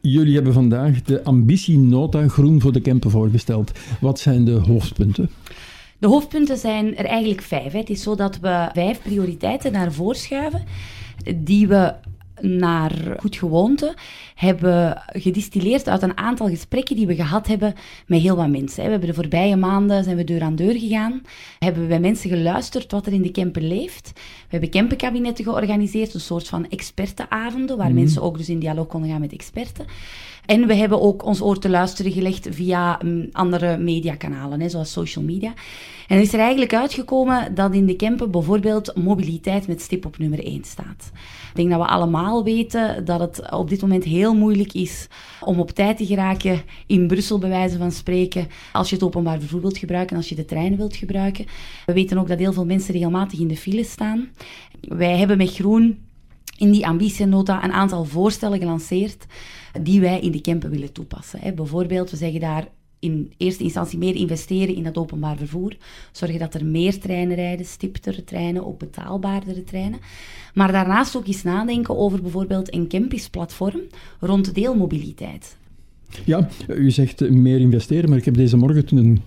Jullie hebben vandaag de ambitienota Groen voor de Kempen voorgesteld. Wat zijn de hoofdpunten? De hoofdpunten zijn er eigenlijk 5. Het is zo dat we 5 prioriteiten naar voren schuiven, die we naar goed gewoonte hebben gedistilleerd uit een aantal gesprekken die we gehad hebben met heel wat mensen. We hebben de voorbije maanden zijn we deur aan deur gegaan, hebben we bij mensen geluisterd wat er in de Kempen leeft. We hebben Kempenkabinetten georganiseerd, een soort van expertenavonden, waar mensen ook dus in dialoog konden gaan met experten. En we hebben ook ons oor te luisteren gelegd via andere mediakanalen, zoals social media. En er is er eigenlijk uitgekomen dat in de Kempen bijvoorbeeld mobiliteit met stip op nummer 1 staat. Ik denk dat we allemaal weten dat het op dit moment heel moeilijk is om op tijd te geraken in Brussel, bij wijze van spreken, als je het openbaar vervoer wilt gebruiken, als je de treinen wilt gebruiken. We weten ook dat heel veel mensen regelmatig in de file staan. Wij hebben met Groen in die ambitienota een aantal voorstellen gelanceerd die wij in de Kempen willen toepassen. Bijvoorbeeld, we zeggen daar in eerste instantie meer investeren in het openbaar vervoer. Zorgen dat er meer treinen rijden, stiptere treinen, ook betaalbaardere treinen. Maar daarnaast ook eens nadenken over bijvoorbeeld een Kempis-platform rond deelmobiliteit. Ja, u zegt meer investeren, maar ik heb deze morgen toen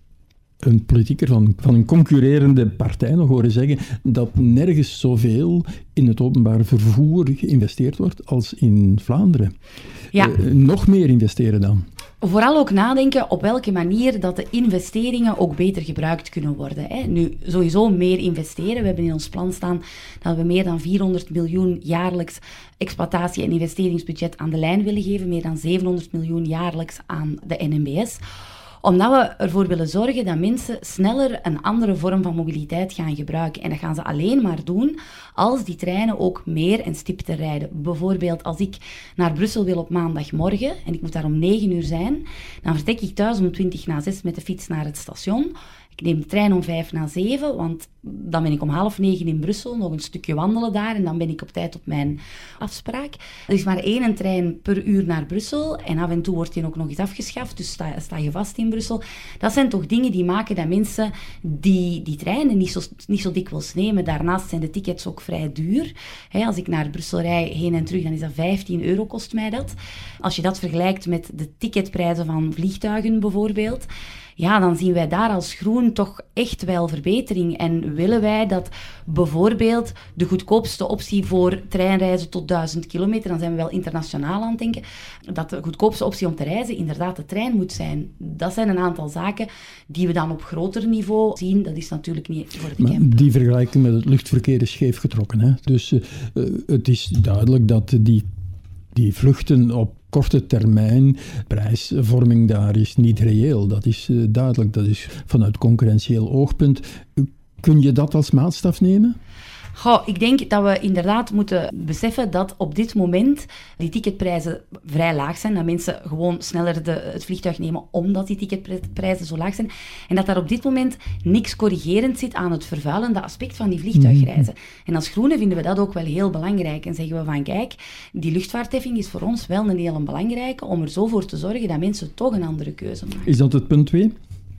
een politicus van een concurrerende partij nog horen zeggen dat nergens zoveel in het openbaar vervoer geïnvesteerd wordt als in Vlaanderen. Ja. Nog meer investeren dan? Vooral ook nadenken op welke manier dat de investeringen ook beter gebruikt kunnen worden. Nu, sowieso meer investeren. We hebben in ons plan staan dat we meer dan 400 miljoen jaarlijks exploitatie- en investeringsbudget aan de lijn willen geven. Meer dan 700 miljoen jaarlijks aan de NMBS. Omdat we ervoor willen zorgen dat mensen sneller een andere vorm van mobiliteit gaan gebruiken. En dat gaan ze alleen maar doen als die treinen ook meer en stipter rijden. Bijvoorbeeld als ik naar Brussel wil op maandagmorgen en ik moet daar om 9 uur zijn, dan vertrek ik thuis om 6:20 met de fiets naar het station. Ik neem de trein om 6:55, want dan ben ik om 8:30 in Brussel, nog een stukje wandelen daar en dan ben ik op tijd op mijn afspraak. Er is maar 1 trein per uur naar Brussel en af en toe wordt die ook nog eens afgeschaft, dus sta je vast in Brussel. Dat zijn toch dingen die maken dat mensen die treinen niet zo dikwijls nemen. Daarnaast zijn de tickets ook vrij duur. Als ik naar Brussel rij, heen en terug, dan is dat €15 kost mij dat. Als je dat vergelijkt met de ticketprijzen van vliegtuigen bijvoorbeeld, ja, dan zien wij daar als Groen toch echt wel verbetering. En willen wij dat bijvoorbeeld de goedkoopste optie voor treinreizen tot 1000 kilometer, dan zijn we wel internationaal aan het denken, dat de goedkoopste optie om te reizen inderdaad de trein moet zijn. Dat zijn een aantal zaken die we dan op groter niveau zien. Dat is natuurlijk niet voor de Kempen. Die vergelijking met het luchtverkeer is scheef getrokken. Hè? Dus het is duidelijk dat die vluchten op korte termijn, prijsvorming daar is niet reëel. Dat is duidelijk, dat is vanuit concurrentieel oogpunt. Kun je dat als maatstaf nemen? Ik denk dat we inderdaad moeten beseffen dat op dit moment die ticketprijzen vrij laag zijn. Dat mensen gewoon sneller het vliegtuig nemen omdat die ticketprijzen zo laag zijn. En dat daar op dit moment niks corrigerend zit aan het vervuilende aspect van die vliegtuigreizen. En als Groenen vinden we dat ook wel heel belangrijk. En zeggen we van kijk, die luchtvaartheffing is voor ons wel een heel belangrijke om er zo voor te zorgen dat mensen toch een andere keuze maken. Is dat het punt 2?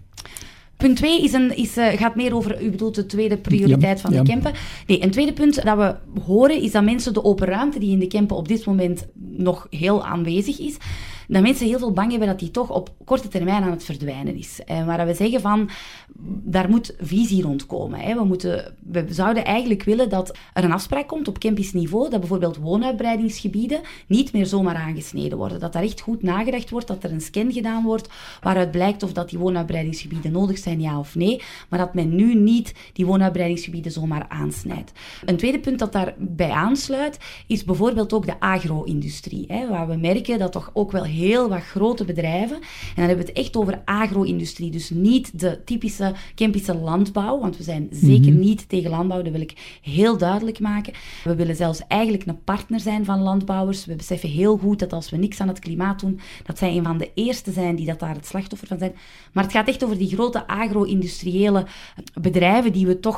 Punt 2 gaat meer over, u bedoelt de tweede prioriteit van de Kempen. Nee, een tweede punt dat we horen is dat mensen de open ruimte die in de Kempen op dit moment nog heel aanwezig is, dat mensen heel veel bang hebben dat die toch op korte termijn aan het verdwijnen is. Waar we zeggen van, daar moet visie rondkomen. We zouden eigenlijk willen dat er een afspraak komt op Kempisch niveau, dat bijvoorbeeld woonuitbreidingsgebieden niet meer zomaar aangesneden worden. Dat daar echt goed nagedacht wordt, dat er een scan gedaan wordt, waaruit blijkt of dat die woonuitbreidingsgebieden nodig zijn, ja of nee, maar dat men nu niet die woonuitbreidingsgebieden zomaar aansnijdt. Een tweede punt dat daarbij aansluit, is bijvoorbeeld ook de agro-industrie, waar we merken dat toch ook wel heel wat grote bedrijven, en dan hebben we het echt over agro-industrie, dus niet de typische Kempische landbouw, want we zijn zeker niet tegen landbouw, dat wil ik heel duidelijk maken. We willen zelfs eigenlijk een partner zijn van landbouwers. We beseffen heel goed dat als we niks aan het klimaat doen, dat zij een van de eerste zijn die daar het slachtoffer van zijn. Maar het gaat echt over die grote agro-industriële bedrijven die we toch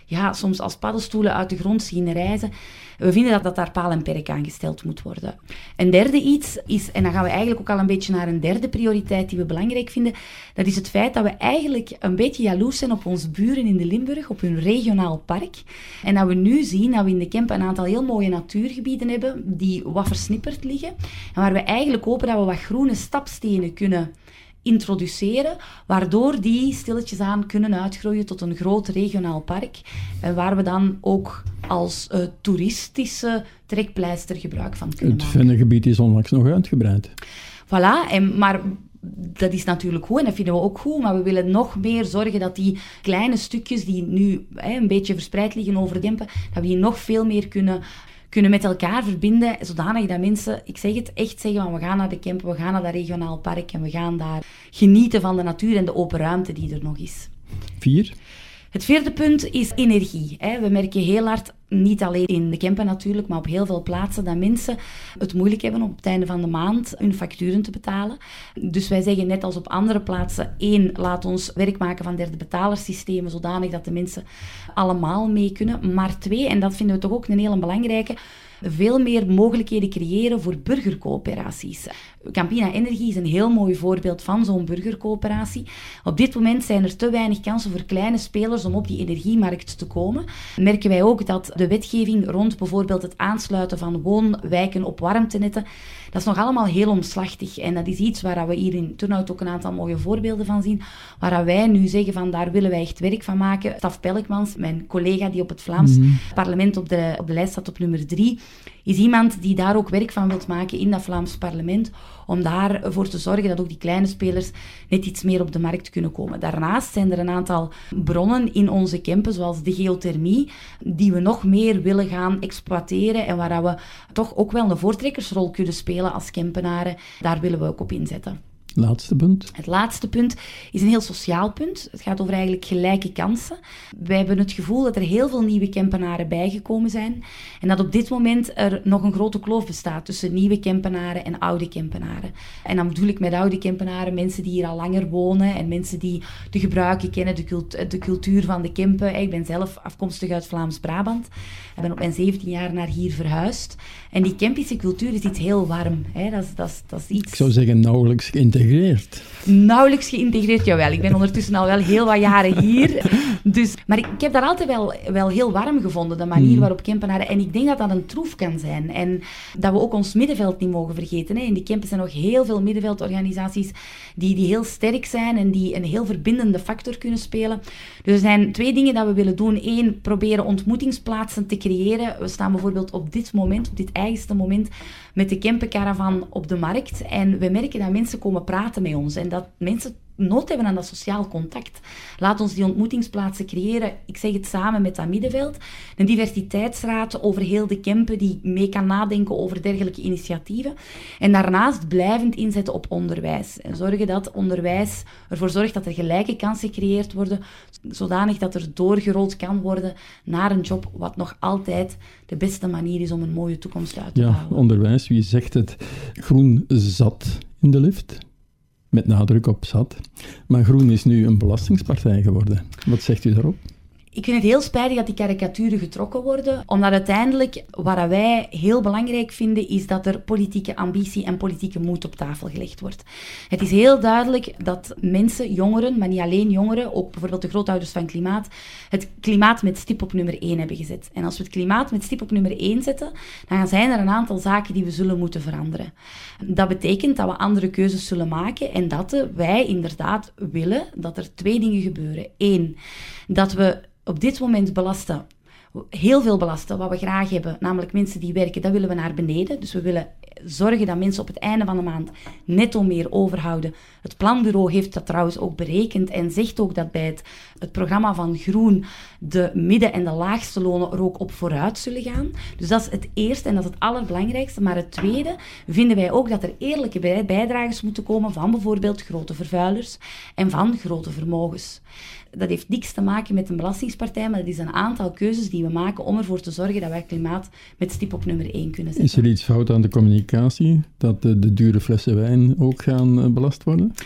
soms als paddenstoelen uit de grond zien rijzen. We vinden dat daar paal en perk aan gesteld moet worden. Een derde iets is, en dan gaan we eigenlijk ook al een beetje naar een derde prioriteit die we belangrijk vinden, dat is het feit dat we eigenlijk een beetje jaloers zijn op onze buren in de Limburg, op hun regionaal park. En dat we nu zien dat we in de Kempen een aantal heel mooie natuurgebieden hebben, die wat versnipperd liggen. En waar we eigenlijk hopen dat we wat groene stapstenen kunnen introduceren, waardoor die stilletjes aan kunnen uitgroeien tot een groot regionaal park, waar we dan ook als toeristische trekpleister gebruik van kunnen maken. Het Vennegebied is onlangs nog uitgebreid. Voilà, maar dat is natuurlijk goed en dat vinden we ook goed, maar we willen nog meer zorgen dat die kleine stukjes die nu een beetje verspreid liggen over Kempen, dat we die nog veel meer kunnen met elkaar verbinden, zodanig dat mensen, ik zeg het, echt zeggen van we gaan naar de Kempen, we gaan naar dat regionaal park en we gaan daar genieten van de natuur en de open ruimte die er nog is. 4. Het vierde punt is energie. We merken heel hard, niet alleen in de Kempen natuurlijk, maar op heel veel plaatsen, dat mensen het moeilijk hebben om op het einde van de maand hun facturen te betalen. Dus wij zeggen net als op andere plaatsen, 1, laat ons werk maken van derde betalersystemen, zodanig dat de mensen allemaal mee kunnen. Maar 2, en dat vinden we toch ook een hele belangrijke, veel meer mogelijkheden creëren voor burgercoöperaties. Campina Energie is een heel mooi voorbeeld van zo'n burgercoöperatie. Op dit moment zijn er te weinig kansen voor kleine spelers om op die energiemarkt te komen. Merken wij ook dat de wetgeving rond bijvoorbeeld het aansluiten van woonwijken op warmtenetten, dat is nog allemaal heel omslachtig. En dat is iets waar we hier in Turnhout ook een aantal mooie voorbeelden van zien, waar wij nu zeggen van daar willen wij echt werk van maken. Staf Pelkmans, mijn collega die op het Vlaams parlement op de lijst staat op nummer 3, is iemand die daar ook werk van wilt maken in dat Vlaams parlement, om daarvoor te zorgen dat ook die kleine spelers net iets meer op de markt kunnen komen. Daarnaast zijn er een aantal bronnen in onze Kempen, zoals de geothermie, die we nog meer willen gaan exploiteren en waar we toch ook wel een voortrekkersrol kunnen spelen als Kempenaren. Daar willen we ook op inzetten. Laatste punt. Het laatste punt is een heel sociaal punt. Het gaat over eigenlijk gelijke kansen. Wij hebben het gevoel dat er heel veel nieuwe Kempenaren bijgekomen zijn en dat op dit moment er nog een grote kloof bestaat tussen nieuwe Kempenaren en oude Kempenaren. En dan bedoel ik met oude Kempenaren mensen die hier al langer wonen en mensen die de gebruiken kennen, de cultuur van de Kempen. Ik ben zelf afkomstig uit Vlaams-Brabant. Ik ben op mijn 17 jaar naar hier verhuisd. En die Kempische cultuur is iets heel warm. Dat is iets... Ik zou zeggen nauwelijks geïntegreerd. Nauwelijks geïntegreerd, jawel. Ik ben ondertussen al wel heel wat jaren hier. Maar ik heb daar altijd wel heel warm gevonden, de manier waarop Kempenaren... En ik denk dat dat een troef kan zijn. En dat we ook ons middenveld niet mogen vergeten. In de Kempen zijn nog heel veel middenveldorganisaties die heel sterk zijn en die een heel verbindende factor kunnen spelen. Dus er zijn 2 dingen dat we willen doen. 1, proberen ontmoetingsplaatsen te creëren. We staan bijvoorbeeld op dit moment, op dit eigenste moment, met de Kempencaravan op de markt. En we merken dat mensen komen praten met ons en dat mensen nood hebben aan dat sociaal contact. Laat ons die ontmoetingsplaatsen creëren. Ik zeg het samen met dat middenveld. Een diversiteitsraad over heel de Kempen die mee kan nadenken over dergelijke initiatieven. En daarnaast blijvend inzetten op onderwijs. En zorgen dat onderwijs ervoor zorgt dat er gelijke kansen gecreëerd worden, zodanig dat er doorgerold kan worden naar een job wat nog altijd de beste manier is om een mooie toekomst uit te bouwen. Ja, onderwijs. Wie zegt het? Groen zat in de lift. Met nadruk op zat. Maar Groen is nu een belastingspartij geworden. Wat zegt u daarop? Ik vind het heel spijtig dat die karikaturen getrokken worden, omdat uiteindelijk wat wij heel belangrijk vinden is dat er politieke ambitie en politieke moed op tafel gelegd wordt. Het is heel duidelijk dat mensen, jongeren, maar niet alleen jongeren, ook bijvoorbeeld de grootouders van klimaat, het klimaat met stip op nummer 1 hebben gezet. En als we het klimaat met stip op nummer 1 zetten, dan zijn er een aantal zaken die we zullen moeten veranderen. Dat betekent dat we andere keuzes zullen maken en dat wij inderdaad willen dat er 2 dingen gebeuren. 1, dat we op dit moment belasten, heel veel belasten, wat we graag hebben, namelijk mensen die werken, dat willen we naar beneden. Dus we willen zorgen dat mensen op het einde van de maand netto meer overhouden. Het planbureau heeft dat trouwens ook berekend en zegt ook dat bij het programma van Groen de midden- en de laagste lonen er ook op vooruit zullen gaan. Dus dat is het eerste en dat is het allerbelangrijkste. Maar het tweede vinden wij ook dat er eerlijke bijdragers moeten komen van bijvoorbeeld grote vervuilers en van grote vermogens. Dat heeft niks te maken met een belastingspartij, maar dat is een aantal keuzes die we maken om ervoor te zorgen dat wij klimaat met stip op nummer 1 kunnen zetten. Is er iets fout aan de communicatie? Dat de dure flessen wijn ook gaan belast worden?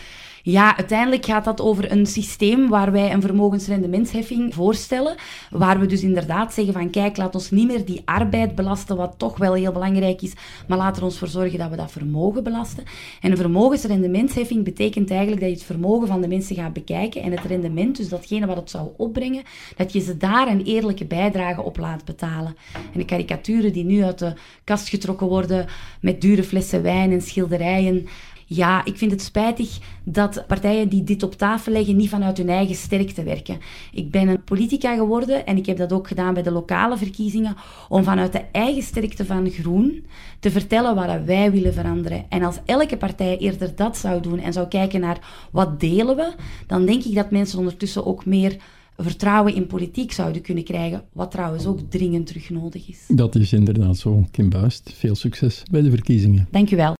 Ja, uiteindelijk gaat dat over een systeem waar wij een vermogensrendementsheffing voorstellen, waar we dus inderdaad zeggen van kijk, laat ons niet meer die arbeid belasten, wat toch wel heel belangrijk is, maar laten we er ons voor zorgen dat we dat vermogen belasten. En een vermogensrendementsheffing betekent eigenlijk dat je het vermogen van de mensen gaat bekijken en het rendement, dus datgene wat het zou opbrengen, dat je ze daar een eerlijke bijdrage op laat betalen. En de karikaturen die nu uit de kast getrokken worden met dure flessen wijn en schilderijen. Ja, ik vind het spijtig dat partijen die dit op tafel leggen niet vanuit hun eigen sterkte werken. Ik ben een politica geworden en ik heb dat ook gedaan bij de lokale verkiezingen, om vanuit de eigen sterkte van Groen te vertellen wat wij willen veranderen. En als elke partij eerder dat zou doen en zou kijken naar wat delen we, dan denk ik dat mensen ondertussen ook meer vertrouwen in politiek zouden kunnen krijgen, wat trouwens ook dringend terug nodig is. Dat is inderdaad zo, Kim Buist. Veel succes bij de verkiezingen. Dank u wel.